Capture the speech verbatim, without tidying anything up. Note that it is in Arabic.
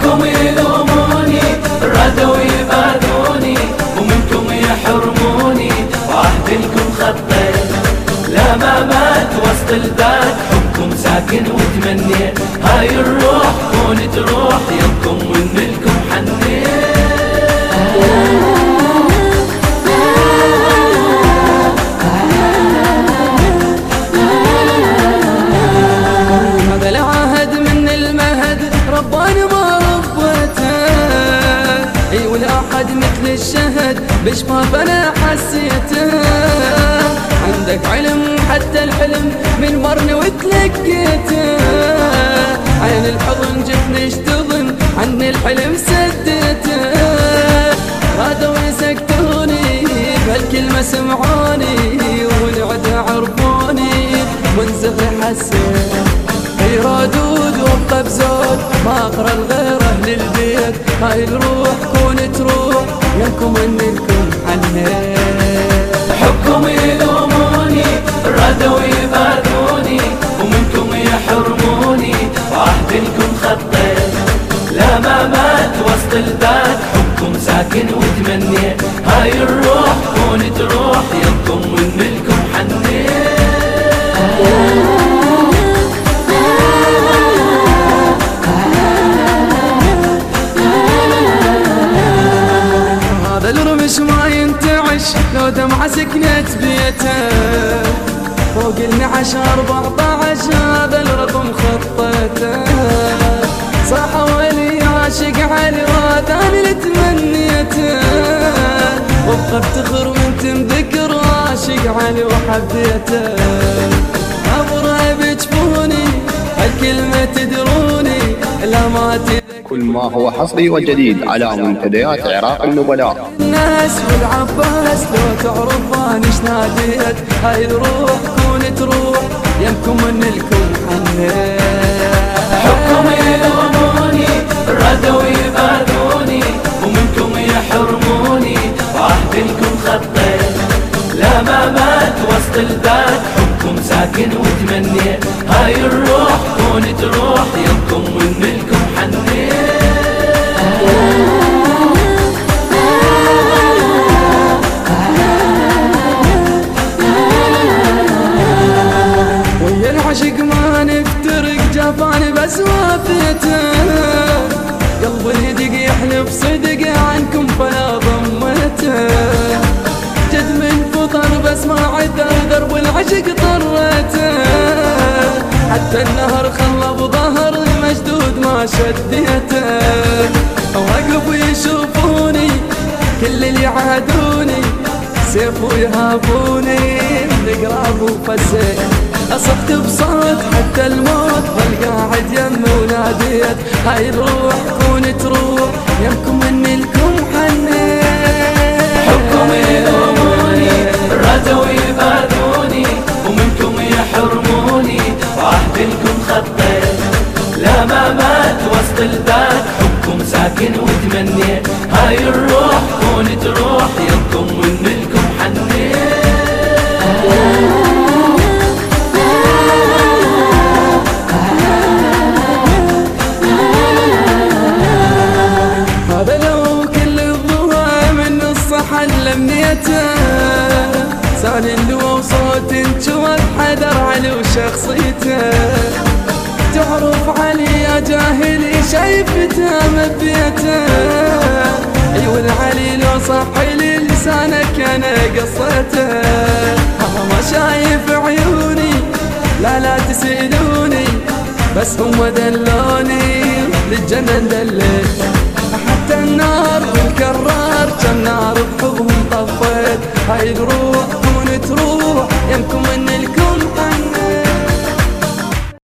حبكم يلوموني ردوا يبادوني ومنكم يحرموني وعهد لكم خطيت لا ما مات وسط البلد حبكم ساكن وتمنيت هاي الروح كون تروح يمكم ونلكم حنيت مثل الشهد بشفاف انا حسيته عندك علم حتى الحلم من مرني وتلقيته عين الحضن جفني اشتضن عني الحلم سديته رادوا يسكتوني بهالكلمة سمعوني والعدا عرفوني وانزغي حسيت يرادود وابقى بزود ما اقرا الغير اهل البيت هاي الروح كون تروح يمكم انكم حنيت حبكم يلوموني ردوا يبادوني ومنكم يحرموني وعهد لكم خطيت لا ما مات وسط البلد حبكم ساكن وتمنيت هاي الروح كون تروح يمكم ونلكم حنيت الرمش ما ينتعش لو دمعة سكنت بيته فوق النعش أربعطعش هذا الرقم خطيته صاح ولي عاشق علي وثاني اللي تمنيته وابقى افتخر من تنذكر عاشق علي وحبيته أبرع بجفوني هالكلمة تدروني لا ما تدروني كل ما هو حصري وجديد على منتديات عراق النبلاء. الناس والعباس لو تعرفان ايش ناديت هاي الروح كون تروح يمكم من لكم حنيت حبكم يلوموني ردوا يبادوني ومنكم يحرموني وعهد لكم خطيت لا ما مات وسط البلد حبكم ساكن وتمنيت هاي الروح كون تروح يمكم من لكم حنيت ويا العشق ما نفترق جافاني بس وافيته قلبي هدق يحلف صدق عنكم فلا ضمته جد من فطر بس ما عذر درب العشق طرته حتى النهر خلى بظهر المشدود ما شديته واقف يشوفوني كل اللي عادوني سيف ويهابوني نقرب وفسيت أصحت بصوت حتى الموت والقاعد يم وناديت هاي الروح كون تروح يمكم اني لكم حنيت حبكم يلوموني ردوا يبادوني ومنكم يحرموني وعهد لكم خطيت لا ما مات وسط البلد حبكم ساكن وتمنيت هاي الروح كون تروح يمكم من لكم حنيت هذا لو كل الضوء من الصحة لمنيته ثاني اللواء وصوت انشوت حدر علي وشخصيته تعرف علي يا جاهلي شايفته مبيته ايوه العلي لو صحي لي لسانك انا قصيته ما شايف عيوني لا لا تسألوني بس هم دلوني للجنة دليت حتى النار والكرار كم نار بحبهم طفيت هاي